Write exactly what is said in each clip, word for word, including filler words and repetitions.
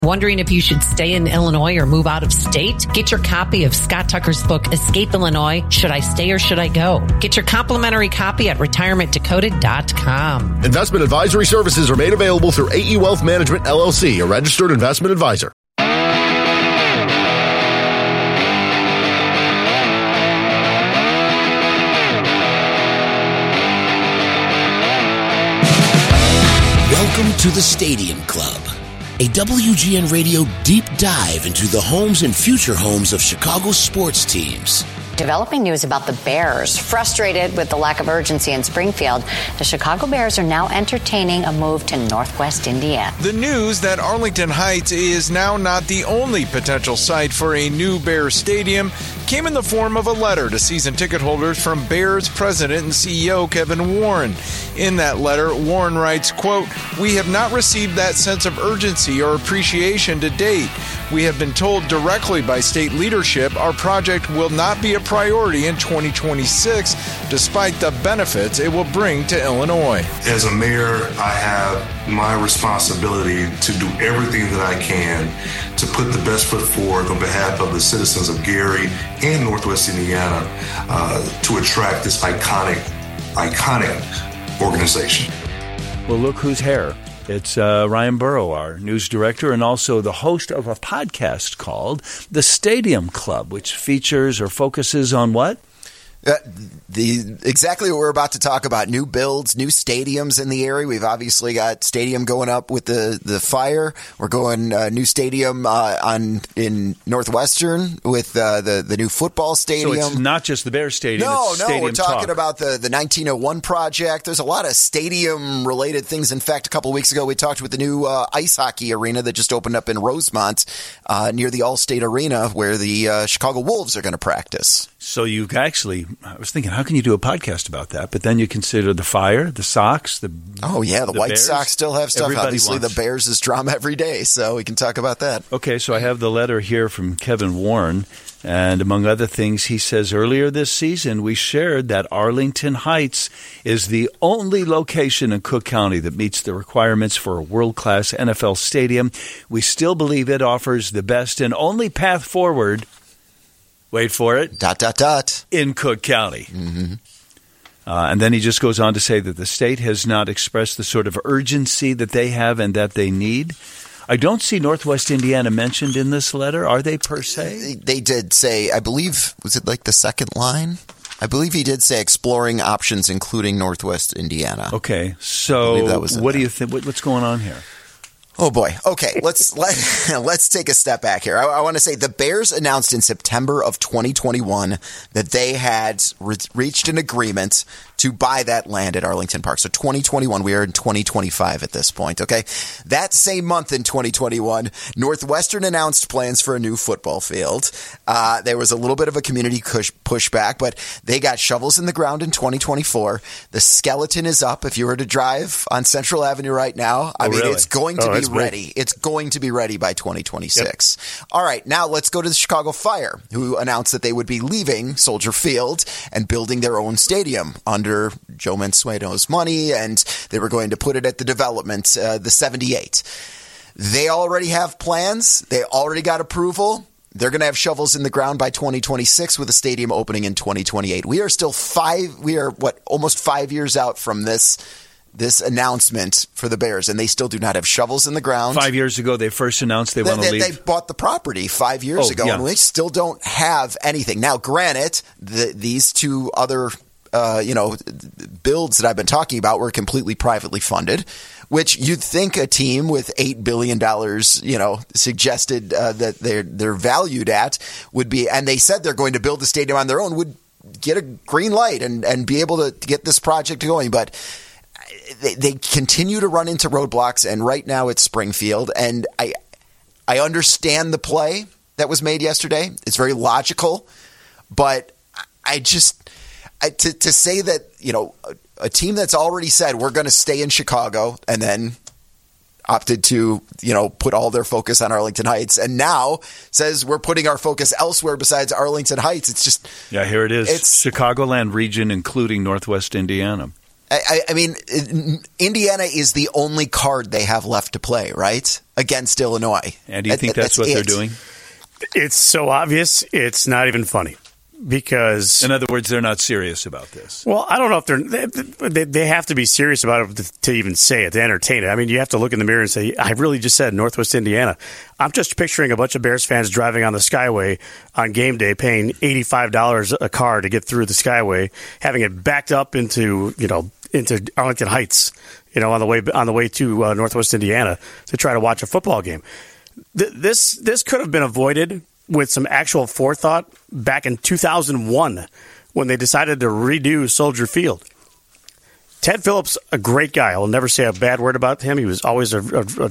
Wondering if you should stay in Illinois or move out of state? Get your copy of Scott Tucker's book, Escape Illinois, Should I Stay or Should I Go? Get your complimentary copy at retirement decoded dot com. Investment advisory services are made available through A E Wealth Management, L L C, a registered investment advisor. Welcome to the Stadium Club, a W G N Radio deep dive into the homes and future homes of Chicago sports teams. Developing news about the Bears. Frustrated with the lack of urgency in Springfield, the Chicago Bears are now entertaining a move to Northwest Indiana. The news that Arlington Heights is now not the only potential site for a new Bears stadium came in the form of a letter to season ticket holders from Bears president and C E O Kevin Warren. In that letter, Warren writes, quote, "We have not received that sense of urgency or appreciation to date. We have been told directly by state leadership our project will not be a priority in twenty twenty-six, despite the benefits it will bring to Illinois." As a mayor, I have my responsibility to do everything that I can to put the best foot forward on behalf of the citizens of Gary and Northwest Indiana uh, to attract this iconic, iconic organization. Well, look who's here. It's uh, Ryan Burrow, our news director, and also the host of a podcast called The Stadium Club, which features or focuses on what? Uh, the exactly what we're about to talk about: new builds, new stadiums in the area. We've obviously got stadium going up with the the fire. We're going uh, new stadium uh, on in Northwestern with uh, the the new football stadium. So it's not just the Bears Stadium. No, it's no, stadium we're talking talk. about the the nineteen oh one project. There's a lot of stadium related things. In fact, a couple of weeks ago, we talked with the new uh, ice hockey arena that just opened up in Rosemont uh, near the Allstate Arena, where the uh, Chicago Wolves are going to practice. So you actually, I was thinking, how can you do a podcast about that? But then you consider the fire, the Sox, the oh yeah, the, the White Bears. Sox still have stuff. Everybody Obviously, wants. the Bears is drama every day, so we can talk about that. Okay, so I have the letter here from Kevin Warren, and among other things, he says earlier this season we shared that Arlington Heights is the only location in Cook County that meets the requirements for a world-class N F L stadium. We still believe it offers the best and only path forward. Wait for it. Dot, dot, dot. In Cook County. Mm-hmm. Uh, and then he just goes on to say that the state has not expressed the sort of urgency that they have and that they need. I don't see Northwest Indiana mentioned in this letter. Are they per se? They, they did say, I believe, was it like the second line? I believe he did say exploring options, including Northwest Indiana. Okay. So that was what there. do you think? What, what's going on here? Oh boy. Okay, let's let, let's take a step back here. I, I want to say the Bears announced in September of twenty twenty-one that they had re- reached an agreement to buy that land at Arlington Park. So twenty twenty-one, we are in twenty twenty-five at this point, okay? That same month in twenty twenty-one, Northwestern announced plans for a new football field. Uh, there was a little bit of a community push pushback, but they got shovels in the ground in twenty twenty-four. The skeleton is up. If you were to drive on Central Avenue right now, I oh, mean, really? it's going to oh, be ready. Big. It's going to be ready by twenty twenty-six. Yep. All right, now let's go to the Chicago Fire, who announced that they would be leaving Soldier Field and building their own stadium under Joe Mansueto's money, and they were going to put it at the development, uh, the seventy-eight. They already have plans. They already got approval. They're going to have shovels in the ground by twenty twenty-six with a stadium opening in twenty twenty-eight. We are still five, we are what, almost five years out from this this announcement for the Bears, and they still do not have shovels in the ground. Five years ago, they first announced they, they want to they, leave. They bought the property five years oh, ago, yeah. and we still don't have anything. Now, granted, the, these two other uh, you know, builds that I've been talking about were completely privately funded, which you'd think a team with eight billion dollars, you know, suggested uh, that they're, they're valued at would be, and they said they're going to build the stadium on their own, would get a green light and, and be able to get this project going. But They, they continue to run into roadblocks, and right now it's Springfield. And I, I understand the play that was made yesterday. It's very logical, but I just I, to to say that, you know, a, a team that's already said we're going to stay in Chicago and then opted to, you know, put all their focus on Arlington Heights, and now says we're putting our focus elsewhere besides Arlington Heights. It's just yeah, here it is. It's Chicagoland region, including Northwest Indiana. I, I mean, Indiana is the only card they have left to play, right? against Illinois. And do you think that's, that's what it. they're doing? It's so obvious, it's not even funny. Because, in other words, they're not serious about this. Well, I don't know if they're they, they have to be serious about it to, to even say it, to entertain it. I mean, you have to look in the mirror and say, I really just said Northwest Indiana. I'm just picturing a bunch of Bears fans driving on the Skyway on game day, paying eighty-five dollars a car to get through the Skyway, having it backed up into, you know, into Arlington Heights, you know, on the way on the way to uh, Northwest Indiana to try to watch a football game. Th- this this could have been avoided with some actual forethought back in two thousand one when they decided to redo Soldier Field. Ted Phillips, a great guy. I'll never say a bad word about him. He was always a, a,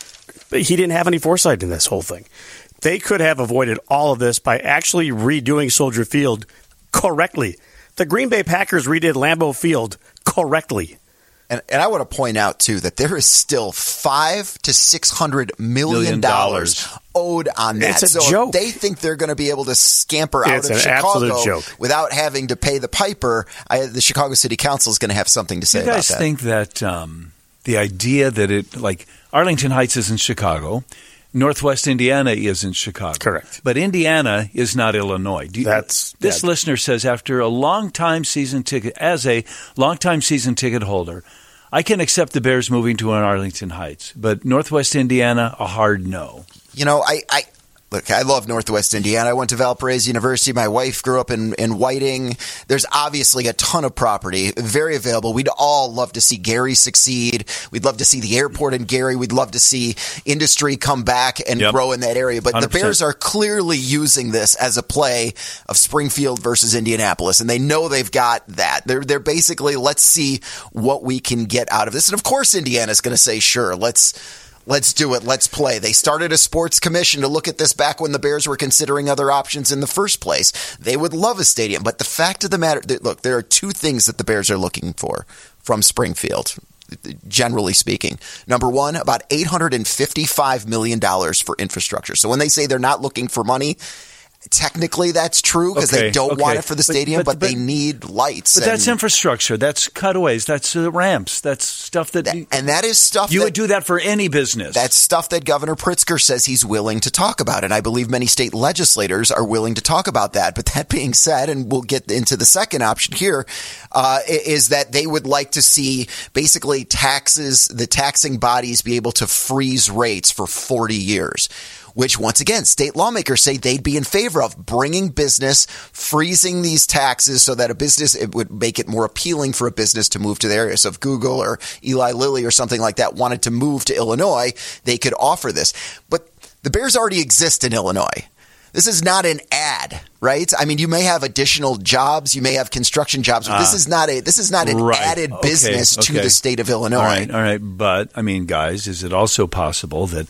a he didn't have any foresight in this whole thing. They could have avoided all of this by actually redoing Soldier Field correctly. The Green Bay Packers redid Lambeau Field correctly. And, and I want to point out, too, that there is still five to six hundred million dollars owed on that. It's a so joke. If they think they're going to be able to scamper out it's of an Chicago joke. without having to pay the piper, I, the Chicago City Council is going to have something to say about that. You guys think that um, the idea that it, like, Arlington Heights is in Chicago, Northwest Indiana is in Chicago. Correct. But Indiana is not Illinois. Do you, That's This that, listener says, after a long-time season ticket, as a long-time season ticket holder, I can accept the Bears moving to an Arlington Heights, but Northwest Indiana, a hard no. You know, I, I look, I love Northwest Indiana. I went to Valparaiso University. My wife grew up in, in Whiting. There's obviously a ton of property, very available. We'd all love to see Gary succeed. We'd love to see the airport in Gary. We'd love to see industry come back and yep. grow in that area. But one hundred percent. The Bears are clearly using this as a play of Springfield versus Indianapolis, and they know they've got that. They're they're basically, let's see what we can get out of this. And of course, Indiana's going to say, sure, let's. Let's do it. Let's play. They started a sports commission to look at this back when the Bears were considering other options in the first place. They would love a stadium. But the fact of the matter, look, there are two things that the Bears are looking for from Springfield, generally speaking. Number one, about eight hundred fifty-five million dollars for infrastructure. So when they say they're not looking for money, technically that's true because okay, they don't okay. want it for the stadium, but, but, but, but they need lights. But and, that's infrastructure. That's cutaways. That's uh, ramps. That's stuff that, that... And that is stuff You that, would do that for any business. That's stuff that Governor Pritzker says he's willing to talk about, and I believe many state legislators are willing to talk about that. But that being said, and we'll get into the second option here, uh, is that they would like to see basically taxes, the taxing bodies be able to freeze rates for forty years. Which, once again, state lawmakers say they'd be in favor of bringing business, freezing these taxes so that a business, it would make it more appealing for a business to move to the area. So if Google or Eli Lilly or something like that wanted to move to Illinois, they could offer this. But the Bears already exist in Illinois. This is not an ad, right? I mean, you may have additional jobs, you may have construction jobs, but uh, this is not a this is not an right. added okay. business okay. to the state of Illinois. All right, all right. But, I mean, guys, is it also possible that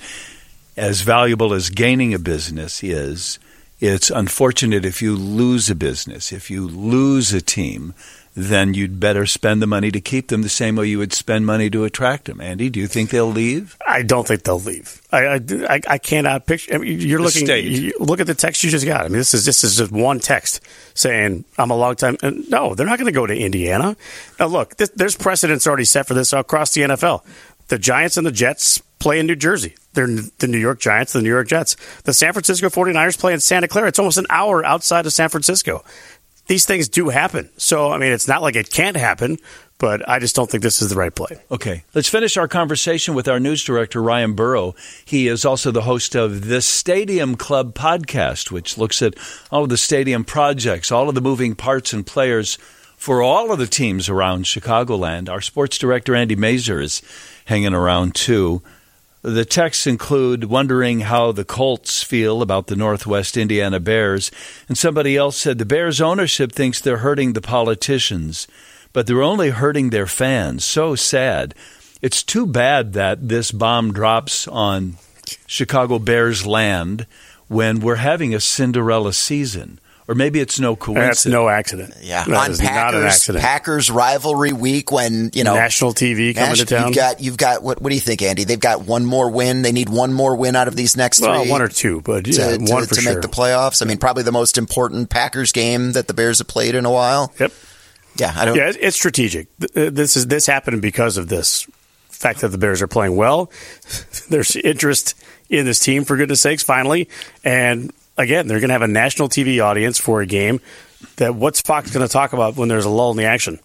as valuable as gaining a business is, it's unfortunate if you lose a business. If you lose a team, then you'd better spend the money to keep them the same way you would spend money to attract them. Andy, do you think they'll leave? I don't think they'll leave. I I, I cannot picture. I mean, you're the looking. state. You look at the text you just got. I mean, this is this is just one text saying I'm a long time. No, they're not going to go to Indiana. Now, look, this, there's precedents already set for this across the N F L. The Giants and the Jets play in New Jersey. They're the New York Giants, the New York Jets. The San Francisco forty-niners play in Santa Clara. It's almost an hour outside of San Francisco. These things do happen. So, I mean, it's not like it can't happen, but I just don't think this is the right play. Okay. Let's finish our conversation with our news director, Ryan Burrow. He is also the host of the Stadium Club podcast, which looks at all of the stadium projects, all of the moving parts and players for all of the teams around Chicagoland. Our sports director, Andy Mazer, is hanging around, too. The texts include wondering how the Colts feel about the Northwest Indiana Bears. And somebody else said the Bears ownership thinks they're hurting the politicians, but they're only hurting their fans. So sad. It's too bad that this bomb drops on Chicago Bears land when we're having a Cinderella season. Or maybe it's no coincidence. That's no accident. Yeah, that on is Packers, not an accident. Packers rivalry week when, you know, national T V coming Nash, to town. You've got, you've got what? What do you think, Andy? They've got one more win. They need one more win out of these next well, three. one or two, but yeah, to, one to, for to sure. make the playoffs. I mean, probably the most important Packers game that the Bears have played in a while. Yep. Yeah, I don't. Yeah, it's strategic. This is this happened because of this fact that the Bears are playing well. There's interest in this team, for goodness sakes, finally. And, again, they're going to have a national T V audience for a game that what's Fox going to talk about when there's a lull in the action?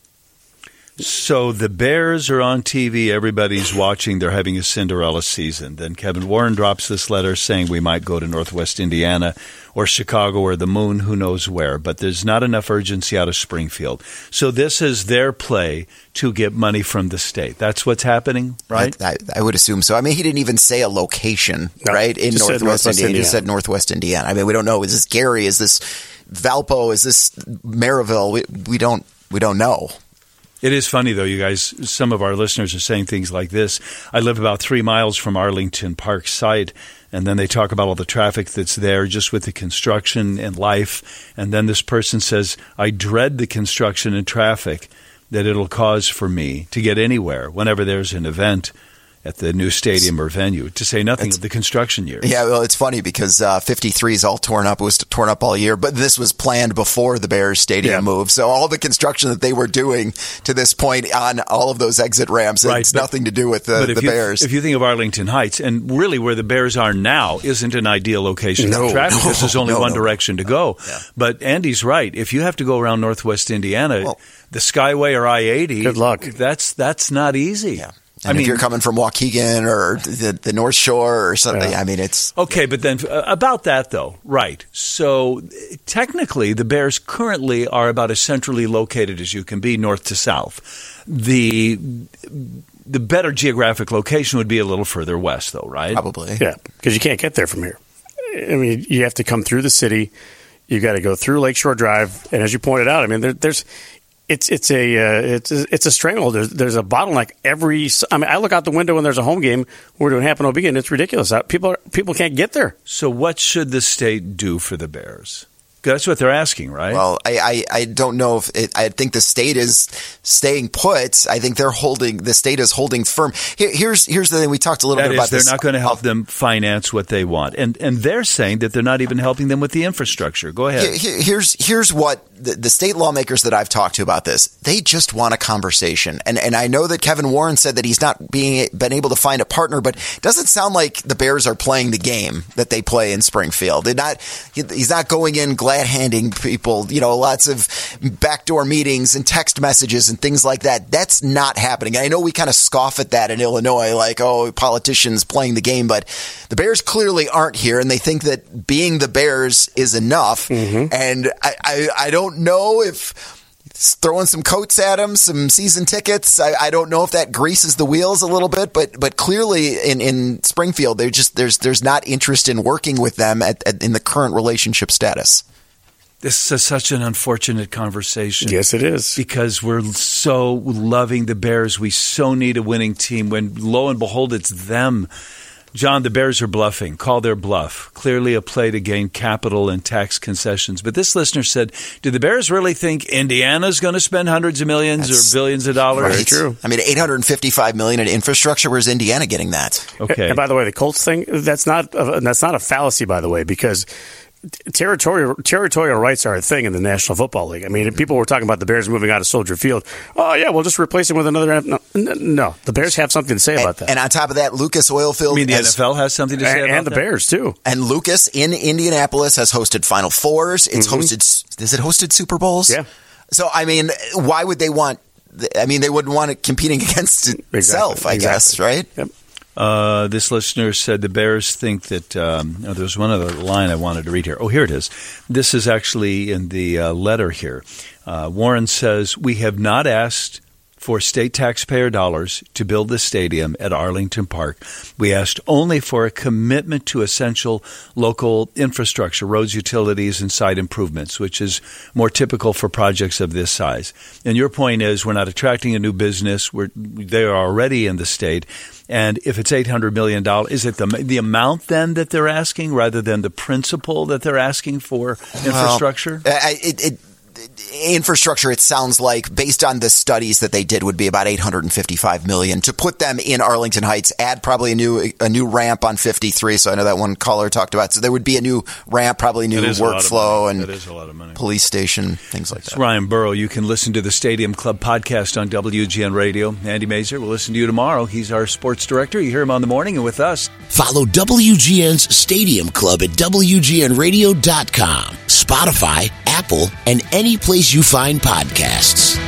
So the Bears are on T V. Everybody's watching. They're having a Cinderella season. Then Kevin Warren drops this letter saying we might go to Northwest Indiana or Chicago or the moon, who knows where. But there's not enough urgency out of Springfield. So this is their play to get money from the state. That's what's happening, right? I, I, I would assume so. I mean, he didn't even say a location, no, right? In Northwest, Northwest Indiana. Indiana. He just said Northwest Indiana. I mean, we don't know. Is this Gary? Is this Valpo? Is this Maryville? We, we don't we don't know. It is funny, though, you guys. Some of our listeners are saying things like this. I live about three miles from Arlington Park site, and then they talk about all the traffic that's there just with the construction and life. And then this person says, I dread the construction and traffic that it'll cause for me to get anywhere whenever there's an event at the new stadium or venue, to say nothing it's, of the construction years. Yeah, well, it's funny because uh, fifty-three is all torn up. It was torn up all year, but this was planned before the Bears stadium yeah. move. So all the construction that they were doing to this point on all of those exit ramps, right, it's but, nothing to do with the, the you, Bears. If you think of Arlington Heights, and really where the Bears are now isn't an ideal location no, for traffic because no, there's only no, one no. direction to go. Yeah. But Andy's right. If you have to go around Northwest Indiana, well, the Skyway or I eighty, good luck. That's, that's not easy. Yeah. And I mean, if you're coming from Waukegan or the, the North Shore or something, yeah. I mean, it's... Okay, but then uh, about that, though, right. So technically, the Bears currently are about as centrally located as you can be, north to south. The the better geographic location would be a little further west, though, right? Probably. Yeah, because you can't get there from here. I mean, you have to come through the city. You got to go through Lakeshore Drive. And as you pointed out, I mean, there, there's... It's it's a uh, it's a, it's a stranglehold. There's there's a bottleneck every. I mean, I look out the window when there's a home game. We're doing Happen O B, and it's ridiculous. People are, people can't get there. So what should the state do for the Bears? That's what they're asking, right? Well, I, I, I don't know if it, I think the state is staying put. I think they're holding the state is holding firm. Here, here's here's the thing. We talked a little that bit is, about they're this. They're not going to help them finance what they want, and and they're saying that they're not even helping them with the infrastructure. Go ahead. Here, here's here's what the, the state lawmakers that I've talked to about this. They just want a conversation, and and I know that Kevin Warren said that he's not being been able to find a partner, but it doesn't sound like the Bears are playing the game that they play in Springfield. They're not. He's not going in glad handing people, you know, lots of backdoor meetings and text messages and things like that. That's not happening. I know we kind of scoff at that in Illinois, like, oh, politicians playing the game, but the Bears clearly aren't here, and they think that being the Bears is enough. Mm-hmm. And I, I, I don't know if throwing some coats at them, some season tickets, I, I don't know if that greases the wheels a little bit, but but clearly in, in Springfield, they just there's there's not interest in working with them at, at, in the current relationship status. This is such an unfortunate conversation. Yes, it is. Because we're so loving the Bears. We so need a winning team when, lo and behold, it's them. John, the Bears are bluffing. Call their bluff. Clearly a play to gain capital and tax concessions. But this listener said, do the Bears really think Indiana's going to spend hundreds of millions That's or billions of dollars? Right. True. I mean, eight hundred fifty-five million dollars in infrastructure. Where's Indiana getting that? Okay. And by the way, the Colts thing, that's not a, that's not a fallacy, by the way, because territorial territorial rights are a thing in the National Football League. I mean, people were talking about the Bears moving out of Soldier Field. Oh, yeah, we'll just replace him with another. No, no, the Bears have something to say and, about that. And on top of that, Lucas Oilfield. I mean, the has, N F L has something to say and, about and the that? Bears, too. And Lucas in Indianapolis has hosted Final Fours. It's mm-hmm. hosted, has it hosted Super Bowls? Yeah. So, I mean, why would they want, I mean, they wouldn't want it competing against itself, exactly. I exactly. guess, right? Yep. Uh, this listener said the Bears think that um, oh, there's one other line I wanted to read here. Oh, here it is. This is actually in the uh, letter here. Uh, Warren says, we have not asked for state taxpayer dollars to build the stadium at Arlington Park. We asked only for a commitment to essential local infrastructure, roads, utilities, and site improvements, which is more typical for projects of this size. And your point is we're not attracting a new business. We're, they are already in the state. And if it's eight hundred million dollars, is it the the amount then that they're asking rather than the principle that they're asking for infrastructure? Well, I, it, it infrastructure, it sounds like, based on the studies that they did, would be about eight hundred fifty-five million dollars to put them in Arlington Heights. Add probably a new a new ramp on fifty-three. So I know that one caller talked about. So there would be a new ramp, probably new workflow, and that is a lot of money. Police station, things like It's that. Ryan Burrow. You can listen to the Stadium Club podcast on W G N Radio. Andy Mazer will listen to you tomorrow. He's our sports director. You hear him on the morning and with us. Follow W G N's Stadium Club at W G N radio dot com, Spotify, Apple, and any place you find podcasts.